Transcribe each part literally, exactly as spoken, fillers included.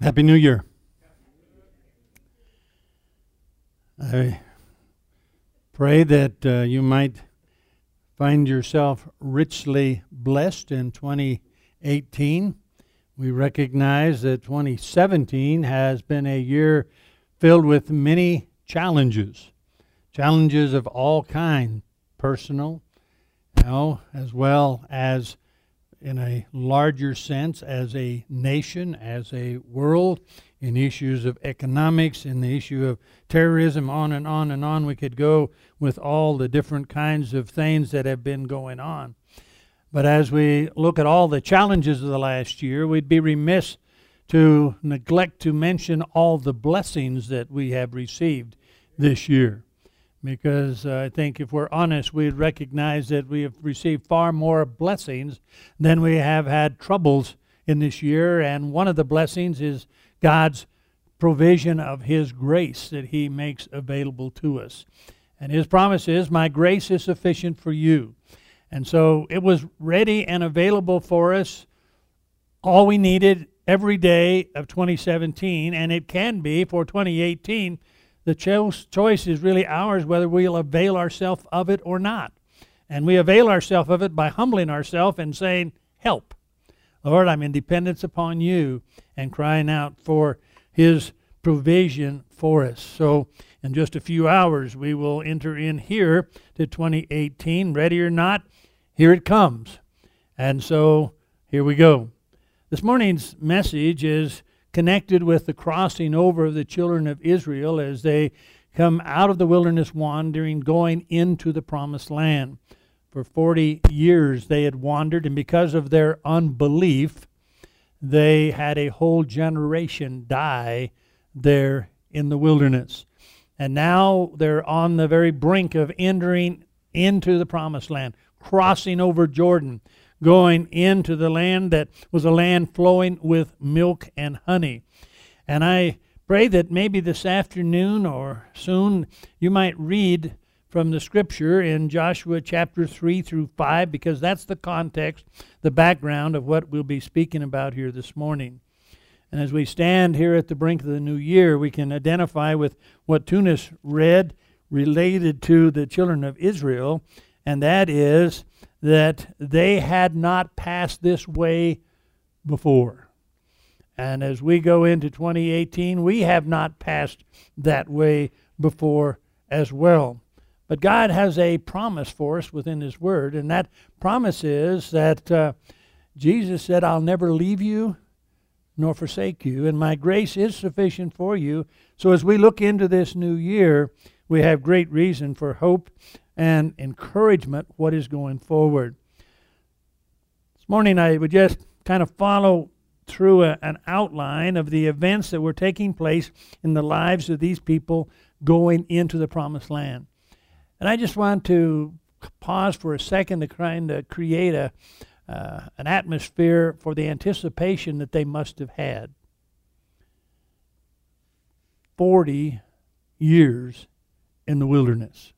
Happy New Year. I pray that uh, you might find yourself richly blessed in twenty eighteen. We recognize that twenty seventeen has been a year filled with many challenges, challenges of all kinds, personal, you know, as well as in a larger sense as a nation, as a world, in issues of economics, in the issue of terrorism, on and on and on. We could go with all the different kinds of things that have been going on. But as we look at all the challenges of the last year, we'd be remiss to neglect to mention all the blessings that we have received this year. Because uh, I think if we're honest, we'd recognize that we have received far more blessings than we have had troubles in this year. And one of the blessings is God's provision of His grace that He makes available to us. And His promise is, my grace is sufficient for you. And so it was ready and available for us, all we needed every day of twenty seventeen, and it can be for twenty eighteen. The cho- choice is really ours whether we'll avail ourselves of it or not. And we avail ourselves of it by humbling ourselves and saying, help. Lord, I'm in dependence upon you, and crying out for His provision for us. So in just a few hours, we will enter in here to twenty eighteen. Ready or not, here it comes. And so here we go. This morning's message is connected with the crossing over of the children of Israel as they come out of the wilderness wandering, going into the promised land. For forty years they had wandered, and because of their unbelief, they had a whole generation die there in the wilderness. And now they're on the very brink of entering into the promised land, crossing over Jordan, going into the land that was a land flowing with milk and honey. And I pray that maybe this afternoon or soon you might read from the scripture in Joshua chapter three through five, because that's the context, the background of what we'll be speaking about here this morning. And as we stand here at the brink of the new year, we can identify with what Tunis read related to the children of Israel, and that is that they had not passed this way before. And as we go into twenty eighteen, we have not passed that way before as well. But God has a promise for us within His Word, and that promise is that uh, Jesus said, I'll never leave you nor forsake you, and my grace is sufficient for you. So as we look into this new year, we have great reason for hope and encouragement what is going forward. This morning I would just kind of follow through a, an outline of the events that were taking place in the lives of these people going into the promised land. And I just want to pause for a second to kind of create a, uh, an atmosphere for the anticipation that they must have had. Forty years in the wilderness.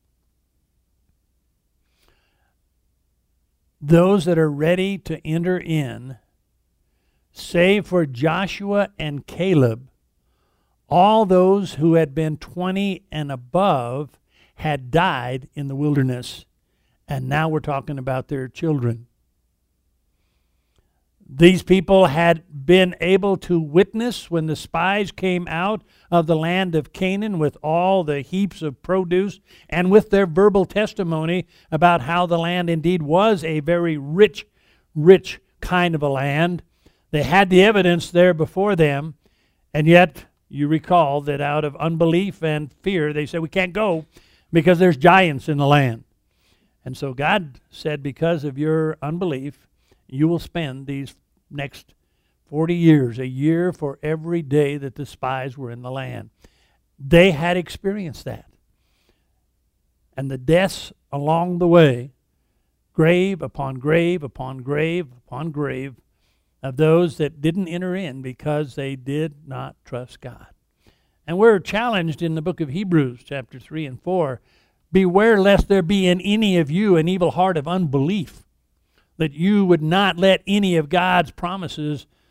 Those that are ready to enter in, save for Joshua and Caleb, all those who had been twenty and above had died in the wilderness. And now we're talking about their children. These people had been able to witness when the spies came out of the land of Canaan with all the heaps of produce, and with their verbal testimony about how the land indeed was a very rich, rich kind of a land. They had the evidence there before them, and yet you recall that out of unbelief and fear, they said, we can't go because there's giants in the land. And so God said, because of your unbelief, you will spend these next forty years, a year for every day that the spies were in the land. They had experienced that. And the deaths along the way, grave upon grave upon grave upon grave, of those that didn't enter in because they did not trust God. And we're challenged in the book of Hebrews, chapter three and four, beware lest there be in any of you an evil heart of unbelief, that you would not let any of God's promises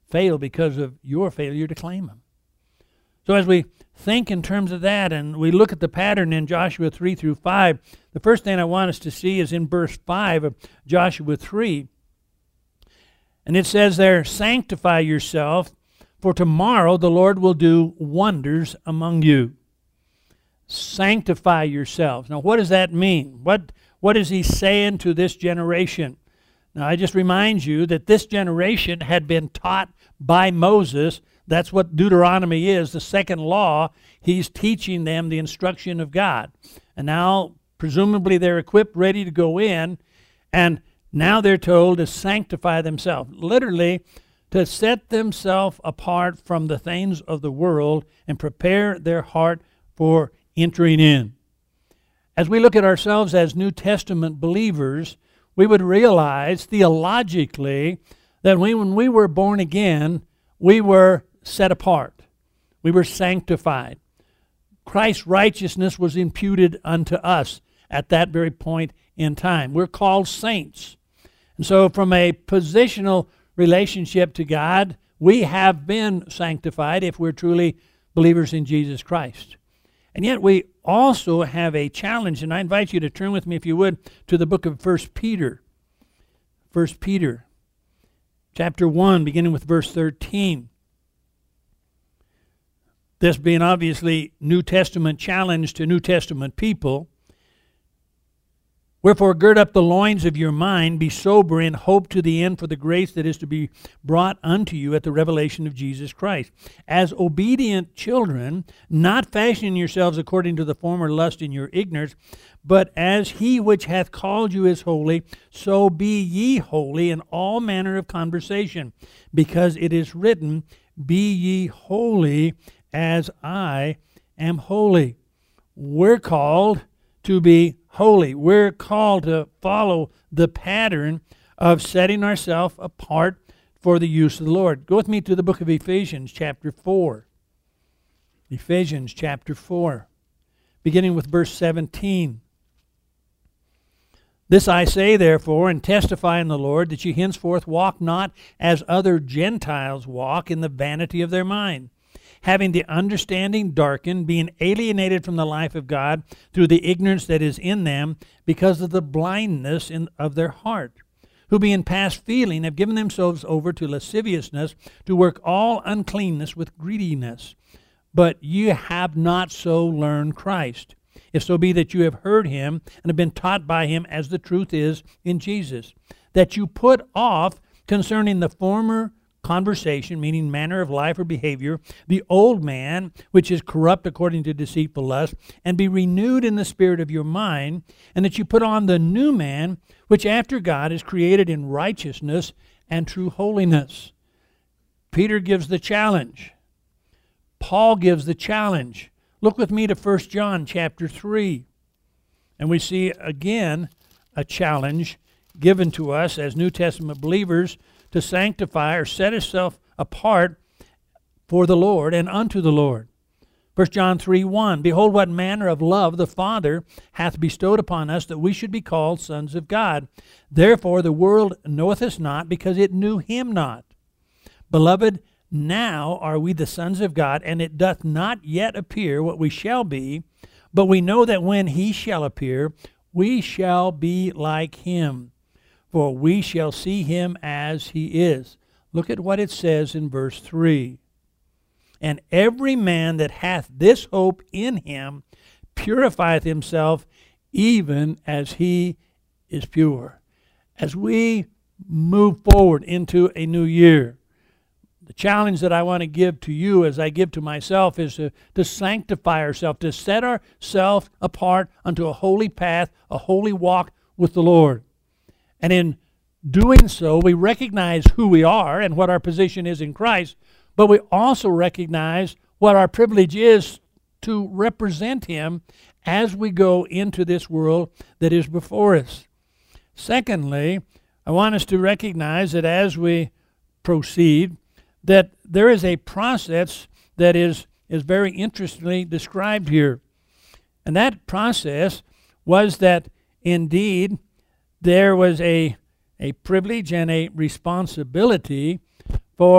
fail because of your failure to claim Him. So as we think in terms of that and we look at the pattern in Joshua three through five, the first thing I want us to see is in verse five of Joshua three. And it says there, sanctify yourself, for tomorrow the Lord will do wonders among you. Sanctify yourselves. Now what does that mean? What, what is he saying to this generation? Now I just remind you that this generation had been taught by Moses. That's what Deuteronomy is, the second law. He's teaching them the instruction of God. And now presumably they're equipped, ready to go in, and now they're told to sanctify themselves. Literally, to set themselves apart from the things of the world and prepare their heart for entering in. As we look at ourselves as New Testament believers, we would realize theologically that we, when we were born again, we were set apart. We were sanctified. Christ's righteousness was imputed unto us at that very point in time. We're called saints. And so from a positional relationship to God, we have been sanctified if we're truly believers in Jesus Christ. And yet we also have a challenge, and I invite you to turn with me, if you would, to the book of First Peter. First Peter, chapter one, beginning with verse thirteen. This being obviously New Testament challenge to New Testament people. Wherefore gird up the loins of your mind, be sober, and hope to the end for the grace that is to be brought unto you at the revelation of Jesus Christ. As obedient children, not fashioning yourselves according to the former lust in your ignorance, but as he which hath called you is holy, so be ye holy in all manner of conversation, because it is written, be ye holy as I am holy. We're called to be holy. We're called to follow the pattern of setting ourselves apart for the use of the Lord. Go with me to the book of Ephesians chapter four. Ephesians chapter four, beginning with verse seventeen. This I say, therefore, and testify in the Lord, that ye henceforth walk not as other Gentiles walk, in the vanity of their mind, having the understanding darkened, being alienated from the life of God through the ignorance that is in them, because of the blindness in, of their heart, who being past feeling have given themselves over to lasciviousness, to work all uncleanness with greediness. But ye have not so learned Christ, if so be that you have heard him and have been taught by him, as the truth is in Jesus, that you put off concerning the former conversation, meaning manner of life or behavior, the old man, which is corrupt according to deceitful lust, and be renewed in the spirit of your mind, and that you put on the new man, which after God is created in righteousness and true holiness. Peter gives the challenge. Paul gives the challenge. Look with me to First John chapter three. And we see again a challenge given to us as New Testament believers to sanctify or set ourselves apart for the Lord and unto the Lord. First John three one, behold what manner of love the Father hath bestowed upon us, that we should be called sons of God. Therefore the world knoweth us not, because it knew him not. Beloved, now are we the sons of God, and it doth not yet appear what we shall be, but we know that when he shall appear, we shall be like him, for we shall see him as he is. Look at what it says in verse three. And every man that hath this hope in him purifieth himself, even as he is pure. As we move forward into a new year, the challenge that I want to give to you, as I give to myself, is to, to sanctify ourselves, to set ourselves apart unto a holy path, a holy walk with the Lord. And in doing so, we recognize who we are and what our position is in Christ, but we also recognize what our privilege is to represent him as we go into this world that is before us. Secondly, I want us to recognize that as we proceed, that there is a process that is, is very interestingly described here. And that process was that indeed there was a, a privilege and a responsibility for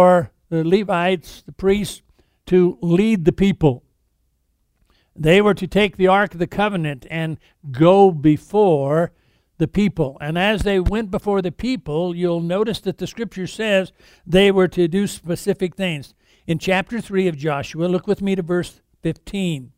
the Levites, the priests, to lead the people. They were to take the Ark of the Covenant and go before the people. And as they went before the people, you'll notice that the Scripture says they were to do specific things. In chapter three of Joshua, look with me to verse fifteen.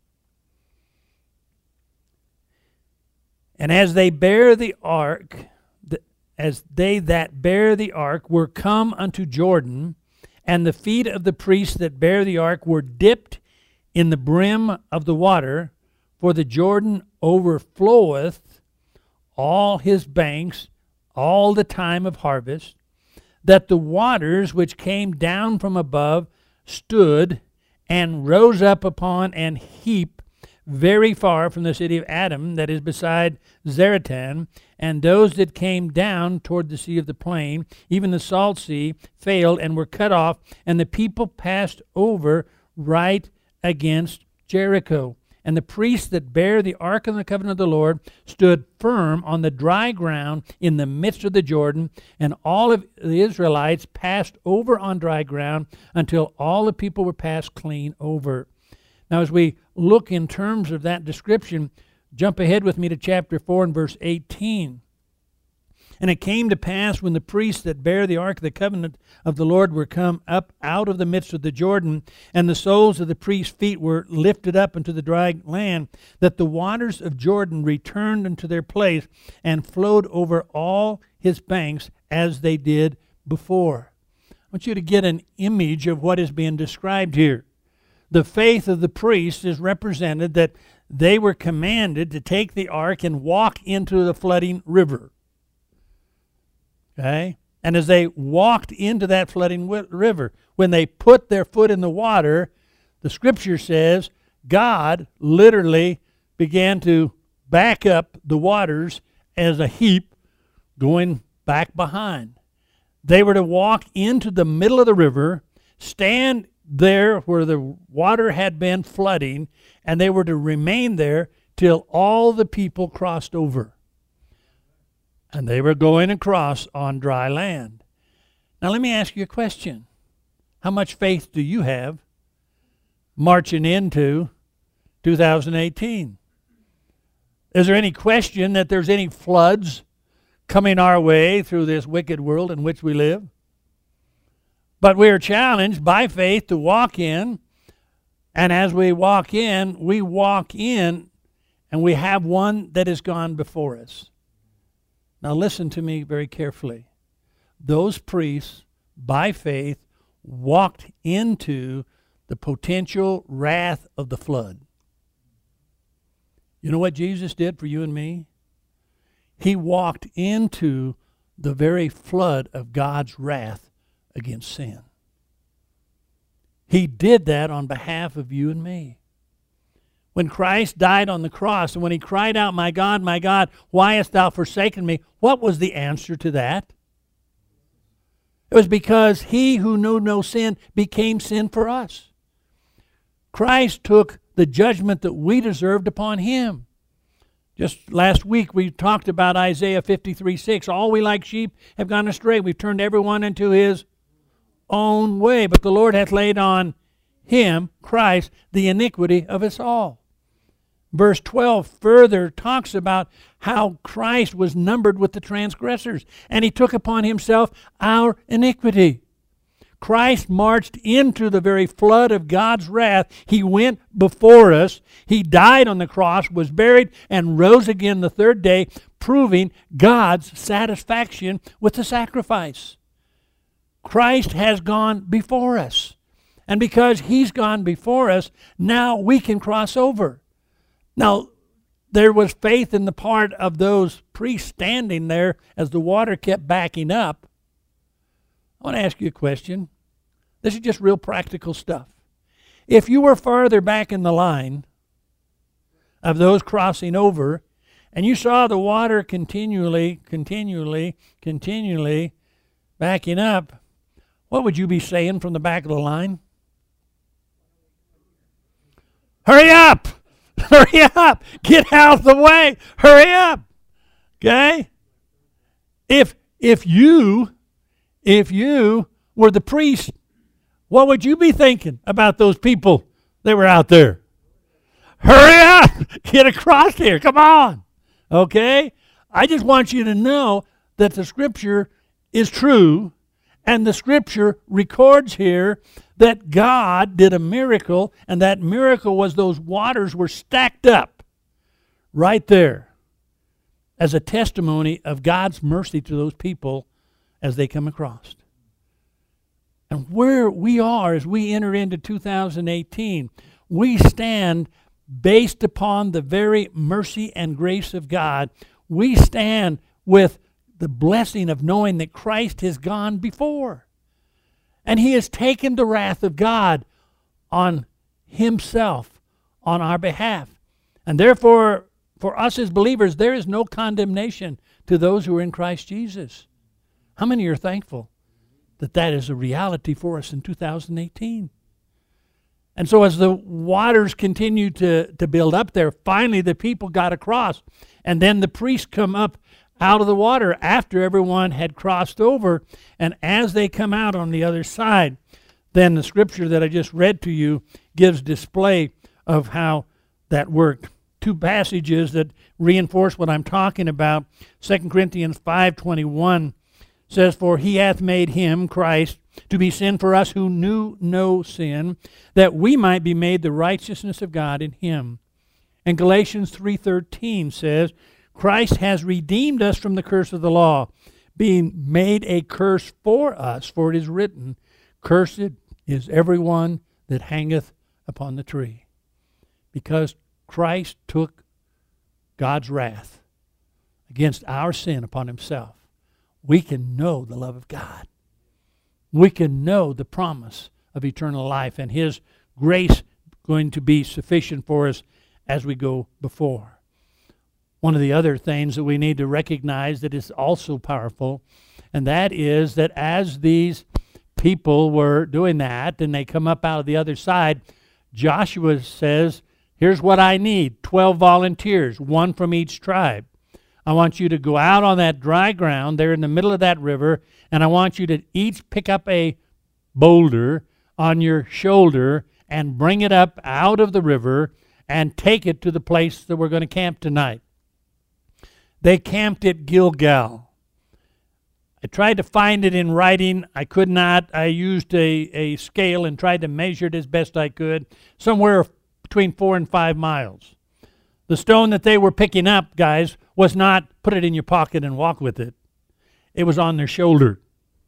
And as they bear the ark, as they that bear the ark were come unto Jordan, and the feet of the priests that bear the ark were dipped in the brim of the water, for the Jordan overfloweth all his banks all the time of harvest, that the waters which came down from above stood and rose up upon an heap very far from the city of Adam, that is beside Zaratan, and those that came down toward the sea of the plain, even the salt sea, failed and were cut off, and the people passed over right against Jericho. And the priests that bear the ark of the covenant of the Lord stood firm on the dry ground in the midst of the Jordan, and all of the Israelites passed over on dry ground until all the people were passed clean over. Now, as we look in terms of that description, jump ahead with me to chapter four and verse eighteen. And it came to pass when the priests that bear the ark of the covenant of the Lord were come up out of the midst of the Jordan, and the soles of the priests' feet were lifted up into the dry land, that the waters of Jordan returned unto their place and flowed over all his banks as they did before. I want you to get an image of what is being described here. The faith of the priests is represented that they were commanded to take the ark and walk into the flooding river. Okay? And as they walked into that flooding wi- river, when they put their foot in the water, the Scripture says God literally began to back up the waters as a heap going back behind. They were to walk into the middle of the river, stand there where the water had been flooding, and they were to remain there till all the people crossed over. And they were going across on dry land. Now let me ask you a question. How much faith do you have marching into two thousand eighteen? Is there any question that there's any floods coming our way through this wicked world in which we live? But we are challenged by faith to walk in, and as we walk in, we walk in and we have one that has gone before us. Now listen to me very carefully. Those priests, by faith, walked into the potential wrath of the flood. You know what Jesus did for you and me? He walked into the very flood of God's wrath against sin. He did that on behalf of you and me. When Christ died on the cross, and when he cried out, "My God, my God, why hast thou forsaken me?" what was the answer to that? It was because he who knew no sin became sin for us. Christ took the judgment that we deserved upon him. Just last week we talked about Isaiah fifty-three six. All we like sheep have gone astray. We've turned everyone into his own way. But the Lord hath laid on him, Christ, the iniquity of us all. Verse twelve further talks about how Christ was numbered with the transgressors, and he took upon himself our iniquity. Christ marched into the very flood of God's wrath. He went before us. He died on the cross, was buried, and rose again the third day, proving God's satisfaction with the sacrifice. Christ has gone before us. And because he's gone before us, now we can cross over. Now, there was faith in the part of those priests standing there as the water kept backing up. I want to ask you a question. This is just real practical stuff. If you were farther back in the line of those crossing over, and you saw the water continually, continually, continually backing up, what would you be saying from the back of the line? Hurry up! Hurry up! Get out of the way! Hurry up! Okay? If if you if you were the priest, what would you be thinking about those people that were out there? Hurry up! Get across here. Come on. Okay? I just want you to know that the Scripture is true, and the Scripture records here that God did a miracle, and that miracle was those waters were stacked up right there as a testimony of God's mercy to those people as they come across. And where we are as we enter into two thousand eighteen, we stand based upon the very mercy and grace of God. We stand with the blessing of knowing that Christ has gone before. And He has taken the wrath of God on Himself, on our behalf. And therefore, for us as believers, there is no condemnation to those who are in Christ Jesus. How many are thankful that that is a reality for us in two thousand eighteen? And so as the waters continued to, to build up there, finally the people got across. And then the priests come up out of the water after everyone had crossed over. And as they come out on the other side, then the scripture that I just read to you gives display of how that worked. Two passages that reinforce what I'm talking about. Second Corinthians five twenty-one says, "For He hath made Him, Christ, to be sin for us who knew no sin, that we might be made the righteousness of God in Him." And Galatians three thirteen says, "Christ has redeemed us from the curse of the law, being made a curse for us, for it is written, Cursed is everyone that hangeth upon the tree." Because Christ took God's wrath against our sin upon Himself, we can know the love of God. We can know the promise of eternal life and His grace going to be sufficient for us as we go before. One of the other things that we need to recognize that is also powerful, and that is that as these people were doing that and they come up out of the other side, Joshua says, here's what I need, twelve volunteers, one from each tribe. I want you to go out on that dry ground there in the middle of that river, and I want you to each pick up a boulder on your shoulder and bring it up out of the river and take it to the place that we're going to camp tonight. They camped at Gilgal. I tried to find it in writing. I could not. I used a, a scale and tried to measure it as best I could, somewhere between four and five miles. The stone that they were picking up, guys, was not put it in your pocket and walk with it. It was on their shoulder.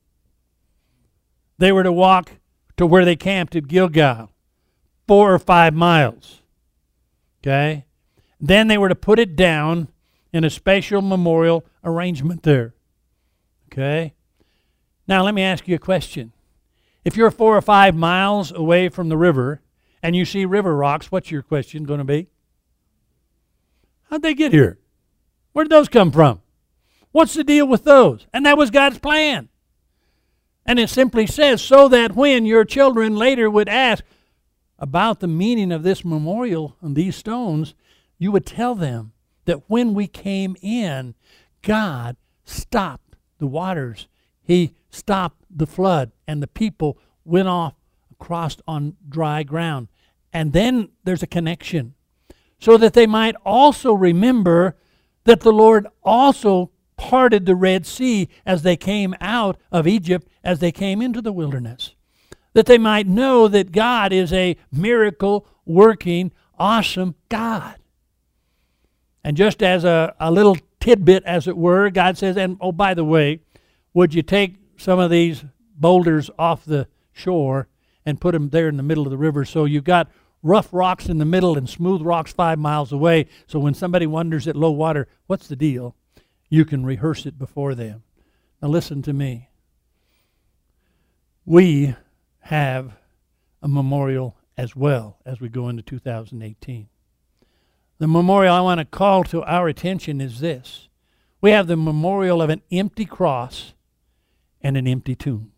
They were to walk to where they camped at Gilgal, four or five miles. Okay? Then they were to put it down in a special memorial arrangement there. Okay? Now let me ask you a question. If you're four or five miles away from the river and you see river rocks, what's your question going to be? How'd they get here? Where did those come from? What's the deal with those? And that was God's plan. And it simply says, so that when your children later would ask about the meaning of this memorial and these stones, you would tell them that when we came in, God stopped the waters. He stopped the flood, and the people went off across on dry ground. And then there's a connection, so that they might also remember that the Lord also parted the Red Sea as they came out of Egypt, as they came into the wilderness. That they might know that God is a miracle-working, awesome God. And just as a, a little tidbit, as it were, God says, and oh, by the way, would you take some of these boulders off the shore and put them there in the middle of the river, so you've got rough rocks in the middle and smooth rocks five miles away, so when somebody wonders at low water, what's the deal, you can rehearse it before them. Now listen to me. We have a memorial as well as we go into two thousand eighteen. The memorial I want to call to our attention is this. We have the memorial of an empty cross and an empty tomb.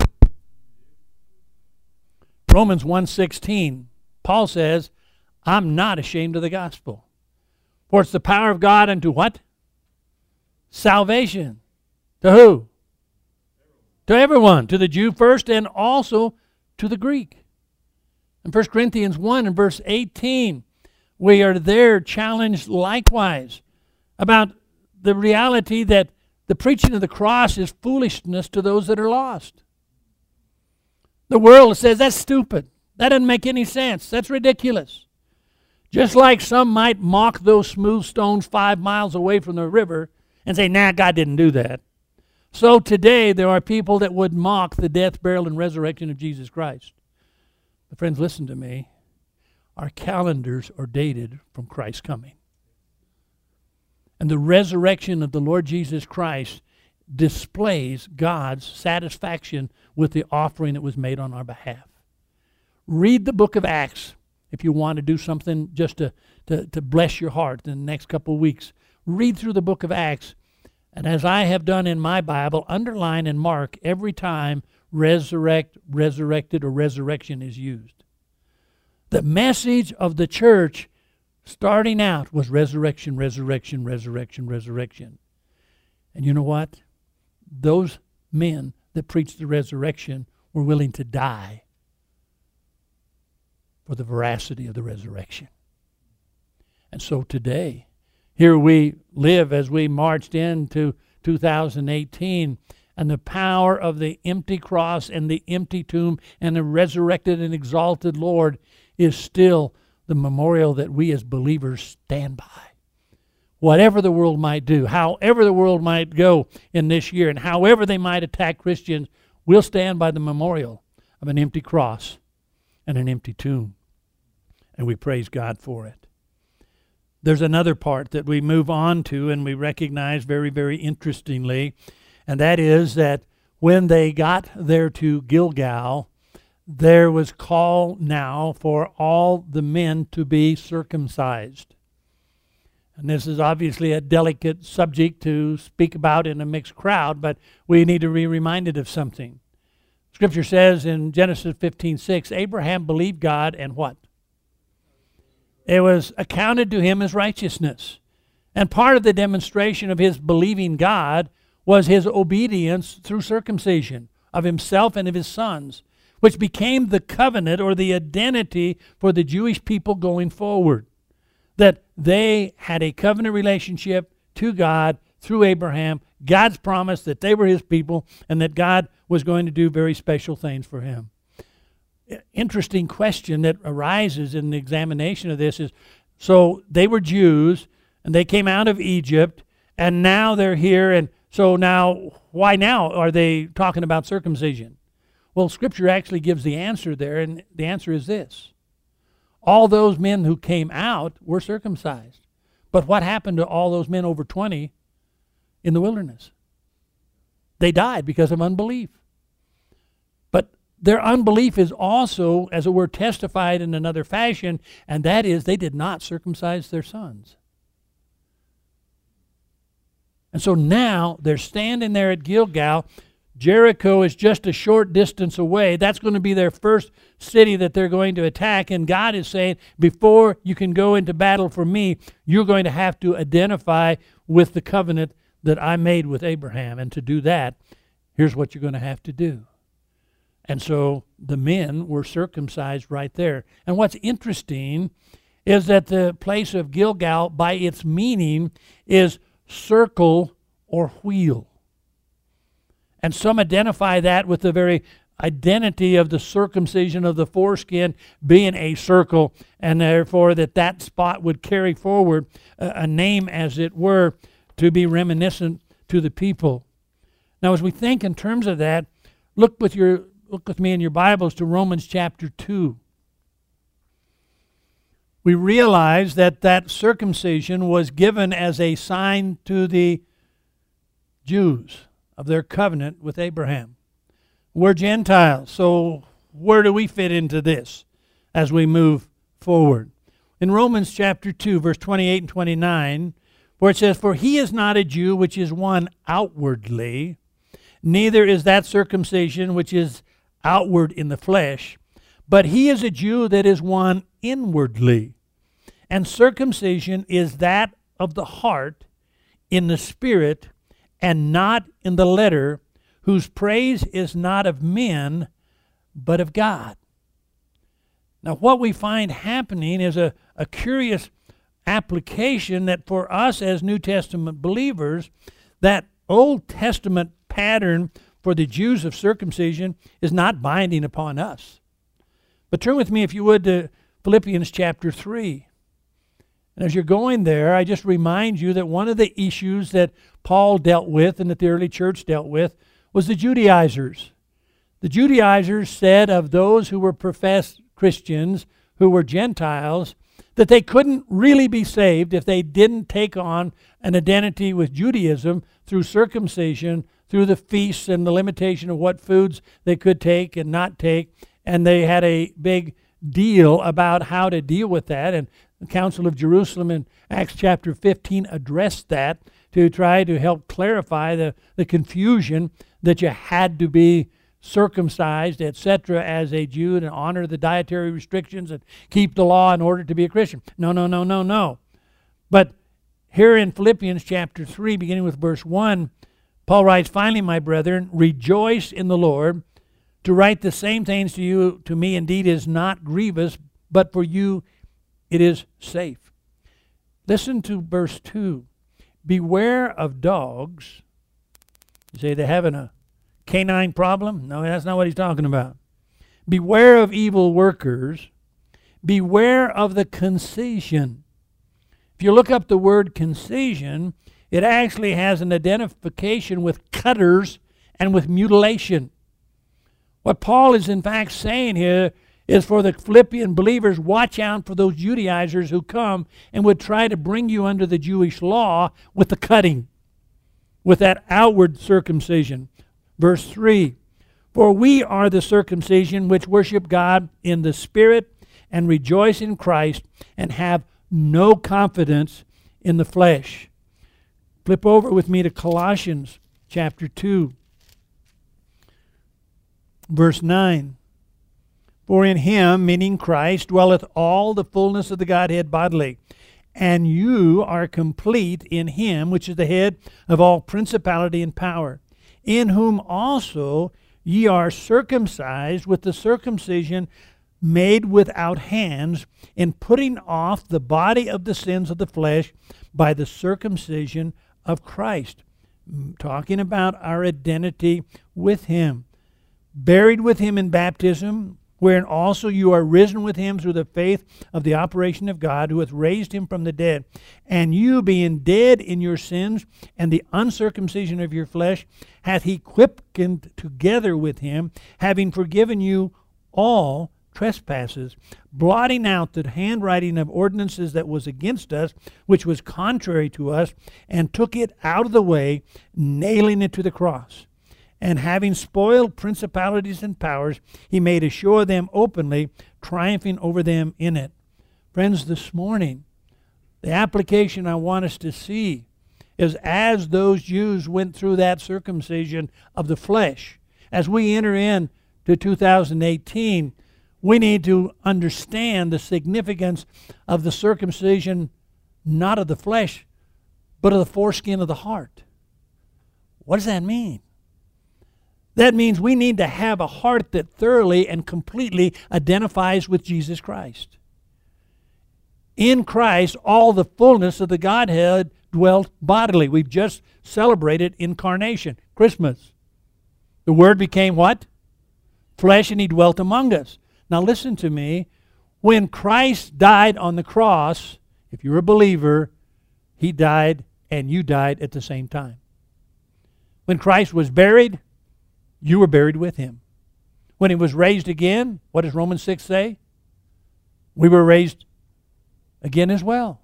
Romans one sixteen, Paul says, I'm not ashamed of the gospel. For it's the power of God unto what? Salvation. To who? To everyone. To the Jew first, and also to the Greek. In First Corinthians one and verse eighteen, we are there challenged likewise about the reality that the preaching of the cross is foolishness to those that are lost. The world says that's stupid. That doesn't make any sense. That's ridiculous. Just like some might mock those smooth stones five miles away from the river and say, nah, God didn't do that. So today there are people that would mock the death, burial, and resurrection of Jesus Christ. But friends, listen to me. Our calendars are dated from Christ's coming. And the resurrection of the Lord Jesus Christ displays God's satisfaction with the offering that was made on our behalf. Read the book of Acts if you want to do something just to, to, to bless your heart in the next couple of weeks. Read through the book of Acts. And as I have done in my Bible, underline and mark every time resurrect, resurrected, or resurrection is used. The message of the church starting out was resurrection, resurrection, resurrection, resurrection. And you know what? Those men that preached the resurrection were willing to die for the veracity of the resurrection. And so today, here we live as we marched into two thousand eighteen, and the power of the empty cross and the empty tomb and the resurrected and exalted Lord is still the memorial that we as believers stand by. Whatever the world might do, however the world might go in this year, and however they might attack Christians, we'll stand by the memorial of an empty cross and an empty tomb. And we praise God for it. There's another part that we move on to and we recognize very, very interestingly, and that is that when they got there to Gilgal, there was call now for all the men to be circumcised. And this is obviously a delicate subject to speak about in a mixed crowd, but we need to be reminded of something. Scripture says in Genesis fifteen six, Abraham believed God and what? It was accounted to him as righteousness. And part of the demonstration of his believing God was his obedience through circumcision of himself and of his sons, which became the covenant or the identity for the Jewish people going forward. That they had a covenant relationship to God through Abraham, God's promise that they were his people, and that God was going to do very special things for him. Interesting question that arises in the examination of this is, so they were Jews, and they came out of Egypt, and now they're here, and so now, why now are they talking about circumcision? Well, Scripture actually gives the answer there, and the answer is this. All those men who came out were circumcised. But what happened to all those men over twenty in the wilderness? They died because of unbelief. But their unbelief is also, as it were, testified in another fashion, and that is they did not circumcise their sons. And so now they're standing there at Gilgal. Jericho is just a short distance away. That's going to be their first city that they're going to attack. And God is saying, before you can go into battle for me, you're going to have to identify with the covenant that I made with Abraham. And to do that, here's what you're going to have to do. And so the men were circumcised right there. And what's interesting is that the place of Gilgal, by its meaning, is circle or wheel. And some identify that with the very identity of the circumcision of the foreskin being a circle, and therefore that that spot would carry forward a, a name, as it were, to be reminiscent to the people. Now, as we think in terms of that, look with your look with me in your Bibles to Romans chapter two. We realize that that circumcision was given as a sign to the Jews of their covenant with Abraham. We're Gentiles, so where do we fit into this as we move forward? In Romans chapter two, verse twenty-eight and twenty-nine, where it says, "For he is not a Jew which is one outwardly, neither is that circumcision which is outward in the flesh, but he is a Jew that is one inwardly. And circumcision is that of the heart in the spirit, and not in the letter, whose praise is not of men, but of God. Now, what we find happening is a, a curious application that for us as New Testament believers, that Old Testament pattern for the Jews of circumcision is not binding upon us. But turn with me, if you would, to Philippians chapter three. And as you're going there, I just remind you that one of the issues that Paul dealt with and that the early church dealt with was the Judaizers. The Judaizers said of those who were professed Christians, who were Gentiles, that they couldn't really be saved if they didn't take on an identity with Judaism through circumcision, through the feasts and the limitation of what foods they could take and not take. And they had a big deal about how to deal with that. And the Council of Jerusalem in Acts chapter fifteen addressed that to try to help clarify the, the confusion that you had to be circumcised, et cetera, as a Jew and honor the dietary restrictions and keep the law in order to be a Christian. No, no, no, no, no. But here in Philippians chapter three, beginning with verse one, Paul writes, "Finally, my brethren, rejoice in the Lord. To write the same things to you, to me indeed is not grievous, but for you it is safe." Listen to verse two. "Beware of dogs." You say they're having a canine problem? No, that's not what he's talking about. "Beware of evil workers. Beware of the concision." If you look up the word concision, it actually has an identification with cutters and with mutilation. What Paul is in fact saying here is for the Philippian believers, watch out for those Judaizers who come and would try to bring you under the Jewish law with the cutting, with that outward circumcision. Verse three, "For we are the circumcision which worship God in the Spirit and rejoice in Christ and have no confidence in the flesh." Flip over with me to Colossians chapter two, verse nine. "For in him," meaning Christ, "dwelleth all the fullness of the Godhead bodily. And you are complete in him, which is the head of all principality and power. In whom also ye are circumcised with the circumcision made without hands, in putting off the body of the sins of the flesh by the circumcision of Christ." Talking about our identity with him. "Buried with him in baptism, wherein also you are risen with him through the faith of the operation of God, who hath raised him from the dead. And you, being dead in your sins and the uncircumcision of your flesh, hath he quickened together with him, having forgiven you all trespasses, blotting out the handwriting of ordinances that was against us, which was contrary to us, and took it out of the way, nailing it to the cross. And having spoiled principalities and powers, he made a show of them openly, triumphing over them in it." Friends, this morning, the application I want us to see is as those Jews went through that circumcision of the flesh, as we enter in to two thousand eighteen, we need to understand the significance of the circumcision, not of the flesh, but of the foreskin of the heart. What does that mean? That means we need to have a heart that thoroughly and completely identifies with Jesus Christ. In Christ, all the fullness of the Godhead dwelt bodily. We've just celebrated incarnation, Christmas. The Word became what? Flesh, and he dwelt among us. Now listen to me. When Christ died on the cross, if you're a believer, he died and you died at the same time. When Christ was buried, you were buried with him. When he was raised again, what does Romans six say? We were raised again as well.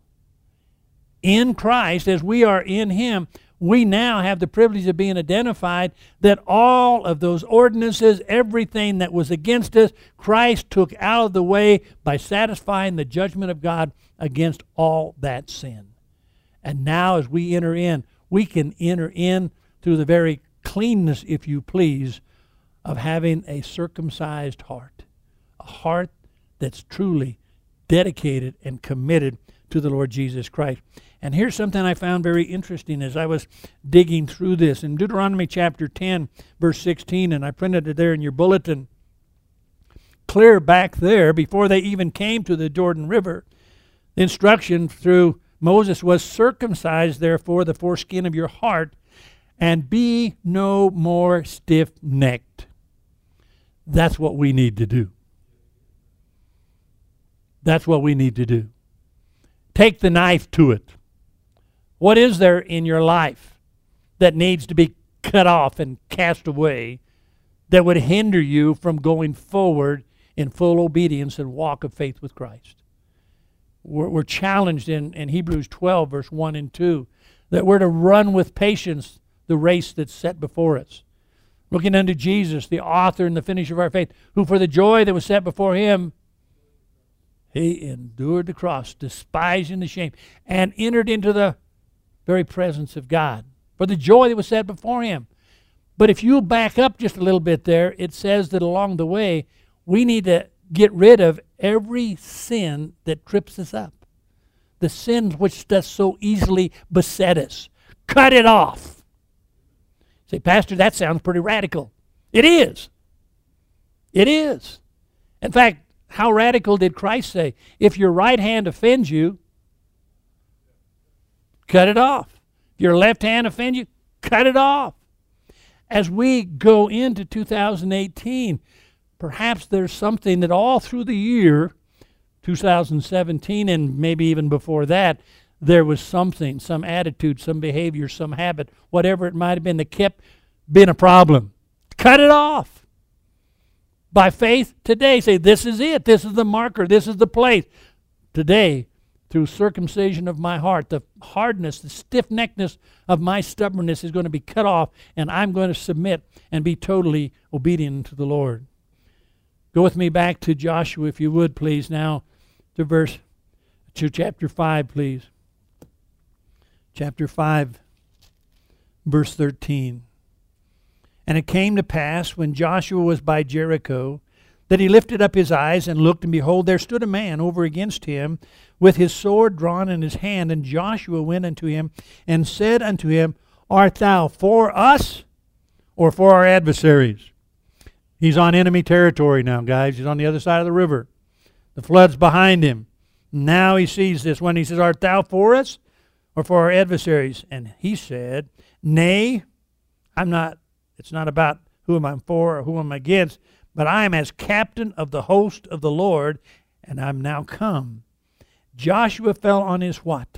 In Christ, as we are in him, we now have the privilege of being identified that all of those ordinances, everything that was against us, Christ took out of the way by satisfying the judgment of God against all that sin. And now as we enter in, we can enter in through the very cleanness, if you please, of having a circumcised heart. A heart that's truly dedicated and committed to the Lord Jesus Christ. And here's something I found very interesting as I was digging through this. In Deuteronomy chapter ten, verse sixteen, and I printed it there in your bulletin, clear back there before they even came to the Jordan River. The instruction through Moses was, circumcise therefore the foreskin of your heart, and be no more stiff-necked. That's what we need to do. That's what we need to do. Take the knife to it. What is there in your life that needs to be cut off and cast away that would hinder you from going forward in full obedience and walk of faith with Christ? We're, we're challenged in, in Hebrews twelve, verse one and two, that we're to run with patience the race that's set before us. Looking unto Jesus, the author and the finisher of our faith, who for the joy that was set before him, he endured the cross, despising the shame, and entered into the very presence of God for the joy that was set before him. But if you back up just a little bit there, it says that along the way, we need to get rid of every sin that trips us up. The sin which does so easily beset us. Cut it off. Say, Pastor, that sounds pretty radical. It is. It is. In fact, how radical did Christ say? If your right hand offends you, cut it off. If your left hand offends you, cut it off. As we go into two thousand eighteen, perhaps there's something that all through the year, two thousand seventeen, and maybe even before that, there was something, some attitude, some behavior, some habit, whatever it might have been that kept being a problem. Cut it off. By faith today, say, this is it. This is the marker. This is the place. Today, through circumcision of my heart, the hardness, the stiff-neckedness of my stubbornness is going to be cut off, and I'm going to submit and be totally obedient to the Lord. Go with me back to Joshua, if you would, please, now to verse, to chapter five, please. Chapter five, verse thirteen. And it came to pass, when Joshua was by Jericho, that he lifted up his eyes and looked, and behold, there stood a man over against him, with his sword drawn in his hand. And Joshua went unto him, and said unto him, Art thou for us, or for our adversaries? He's on enemy territory now, guys. He's on the other side of the river. The flood's behind him. Now he sees this one. He says, Art thou for us, or for our adversaries? And he said, Nay, I'm not. It's not about who am I for or who am I against, but I am as captain of the host of the Lord, and I'm now come. Joshua fell on his what?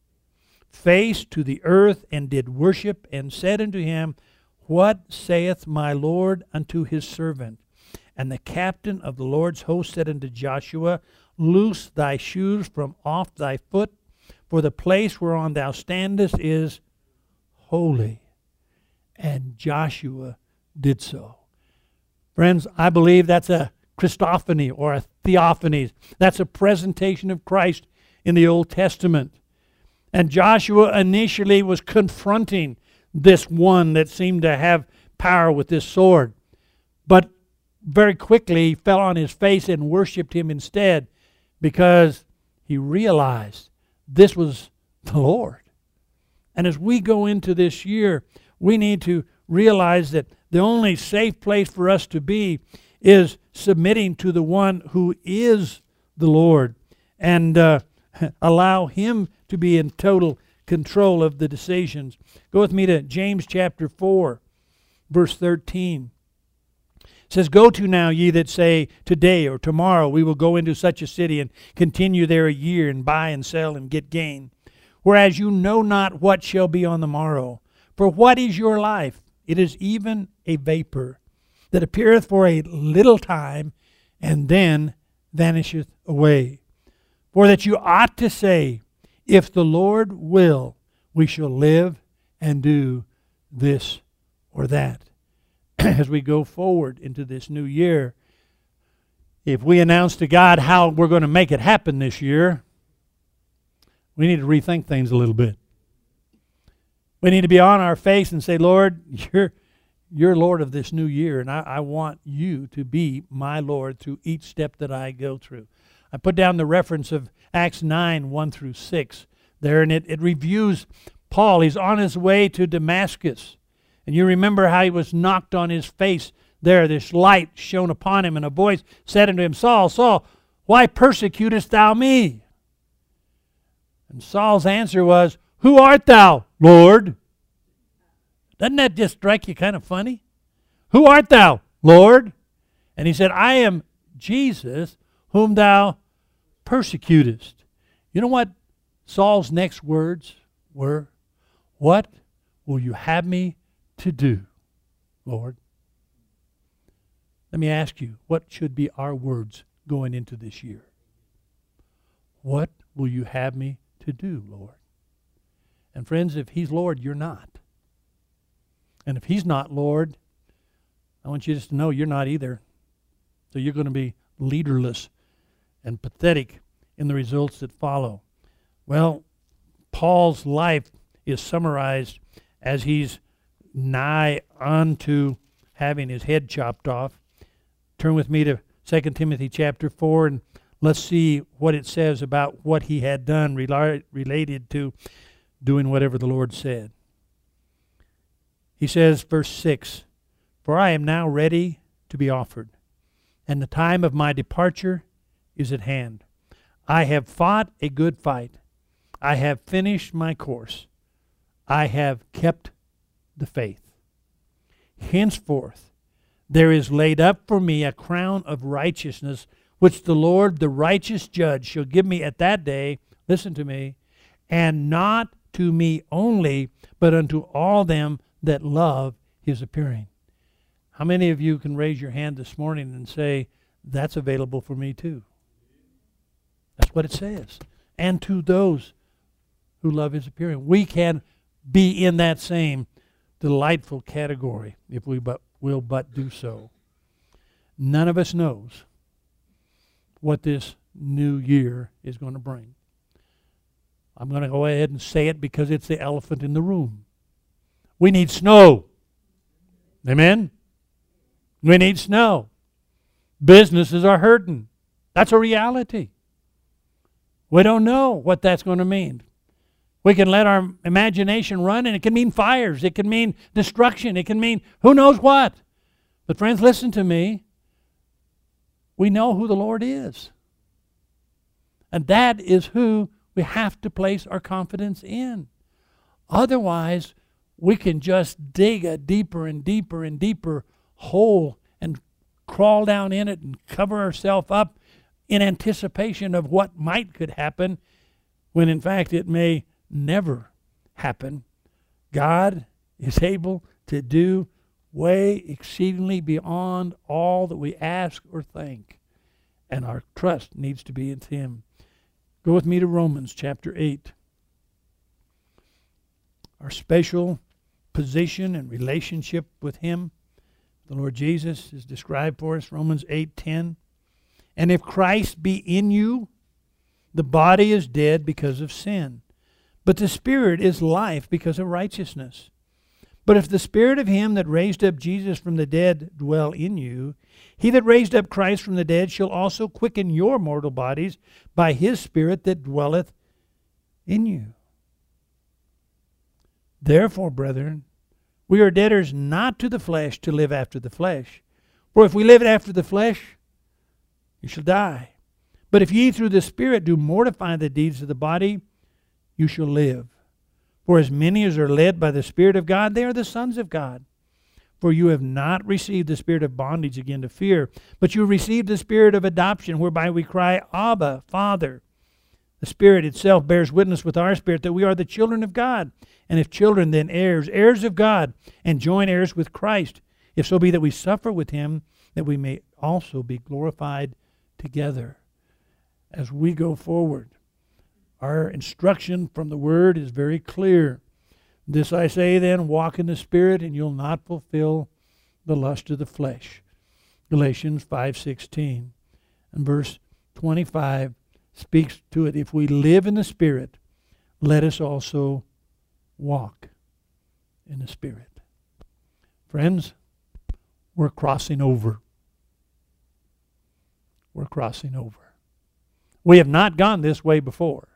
Face to the earth, and did worship, and said unto him, What saith my Lord unto his servant? And the captain of the Lord's host said unto Joshua, Loose thy shoes from off thy foot, for the place whereon thou standest is holy. And Joshua did so. Friends, I believe that's a Christophany or a theophany. That's a presentation of Christ in the Old Testament. And Joshua initially was confronting this one that seemed to have power with this sword. But very quickly he fell on his face and worshipped him instead, because he realized this was the Lord. And as we go into this year, we need to realize that the only safe place for us to be is submitting to the one who is the Lord, and uh, allow him to be in total control of the decisions. Go with me to James chapter four, verse thirteen. It says, Go to now, ye that say, Today or tomorrow we will go into such a city, and continue there a year, and buy and sell, and get gain. Whereas you know not what shall be on the morrow. For what is your life? It is even a vapor, that appeareth for a little time, and then vanisheth away. For that you ought to say, If the Lord will, we shall live and do this or that. As we go forward into this new year, if we announce to God how we're going to make it happen this year, we need to rethink things a little bit. We need to be on our face and say, Lord, you're, you're Lord of this new year, and I, I want you to be my Lord through each step that I go through. I put down the reference of Acts nine, one through six there, and it, it reviews Paul. He's on his way to Damascus. And you remember how he was knocked on his face there this light shone upon him, and a voice said unto him, Saul, Saul, why persecutest thou me? And Saul's answer was, Who art thou, Lord? Doesn't that just strike you kind of funny? Who art thou, Lord? And he said, I am Jesus, whom thou persecutest. You know what Saul's next words were? What will you have me to do, Lord? Let me ask you, what should be our words going into this year? What will you have me to do, Lord? And friends, if He's Lord, you're not. And if He's not Lord, I want you just to know you're not either. So you're going to be leaderless and pathetic in the results that follow. Well, Paul's life is summarized as he's nigh unto having his head chopped off. Turn with me to Second Timothy chapter four, and let's see what it says about what he had done rela- related to doing whatever the Lord said. He says, verse six, For I am now ready to be offered, and the time of my departure is at hand. I have fought a good fight. I have finished my course. I have kept the faith. Henceforth, there is laid up for me a crown of righteousness, which the Lord, the righteous judge, shall give me at that day, listen to me, and not to me only, but unto all them that love His appearing. How many of you can raise your hand this morning and say, that's available for me too? That's what it says. And to those who love His appearing. We can be in that same delightful category if we but will but do so. None of us knows what this new year is going to bring. I'm going to go ahead and say it because it's the elephant in the room. We need snow. Amen? We need snow. Businesses are hurting. That's a reality. We don't know what that's going to mean. We can let our imagination run, and it can mean fires. It can mean destruction. It can mean who knows what. But friends, listen to me. We know who the Lord is. And that is who we have to place our confidence in. Otherwise, we can just dig a deeper and deeper and deeper hole and crawl down in it and cover ourselves up in anticipation of what might could happen, when in fact it may never happen. God is able to do way exceedingly beyond all that we ask or think, and our trust needs to be in Him. Go with me to Romans chapter eight. Our special position and relationship with Him, the Lord Jesus, is described for us. Romans eight ten. And if Christ be in you, the body is dead because of sin, but the Spirit is life because of righteousness. But if the Spirit of Him that raised up Jesus from the dead dwell in you, He that raised up Christ from the dead shall also quicken your mortal bodies by His Spirit that dwelleth in you. Therefore, brethren, we are debtors not to the flesh to live after the flesh. For if we live after the flesh, you shall die. But if ye through the Spirit do mortify the deeds of the body, you shall live. For as many as are led by the Spirit of God, they are the sons of God. For you have not received the spirit of bondage again to fear, but you have received the Spirit of adoption, whereby we cry, Abba, Father. The Spirit itself bears witness with our spirit that we are the children of God. And if children, then heirs, heirs of God, and joint heirs with Christ, if so be that we suffer with Him, that we may also be glorified together. As we go forward, our instruction from the Word is very clear. This I say then, walk in the Spirit, and you'll not fulfill the lust of the flesh. Galatians five sixteen. And verse twenty-five speaks to it. If we live in the Spirit, let us also walk in the Spirit. Friends, we're crossing over. We're crossing over. We have not gone this way before.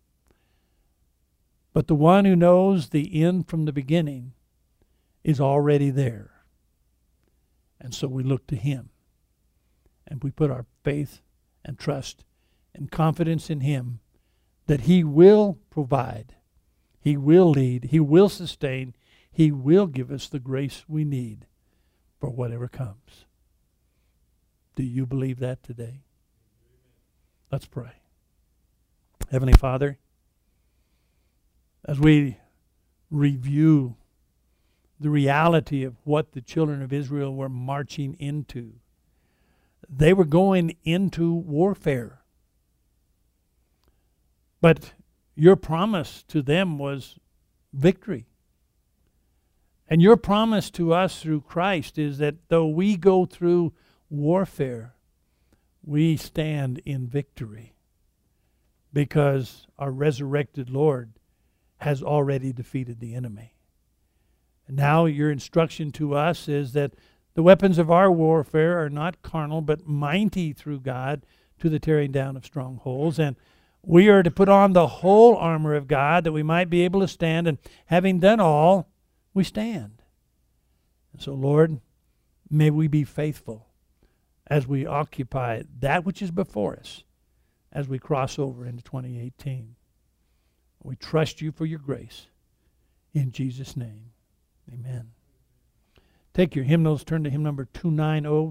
But the one who knows the end from the beginning is already there. And so we look to Him. And we put our faith and trust and confidence in Him that He will provide. He will lead. He will sustain. He will give us the grace we need for whatever comes. Do you believe that today? Let's pray. Heavenly Father, as we review the reality of what the children of Israel were marching into, they were going into warfare. But your promise to them was victory. And your promise to us through Christ is that though we go through warfare, we stand in victory because our resurrected Lord has already defeated the enemy. And now your instruction to us is that the weapons of our warfare are not carnal, but mighty through God to the tearing down of strongholds. And we are to put on the whole armor of God that we might be able to stand. And having done all, we stand. And so, Lord, may we be faithful as we occupy that which is before us as we cross over into twenty eighteen. We trust you for your grace. In Jesus' name, amen. Take your hymnals, turn to hymn number two ninety.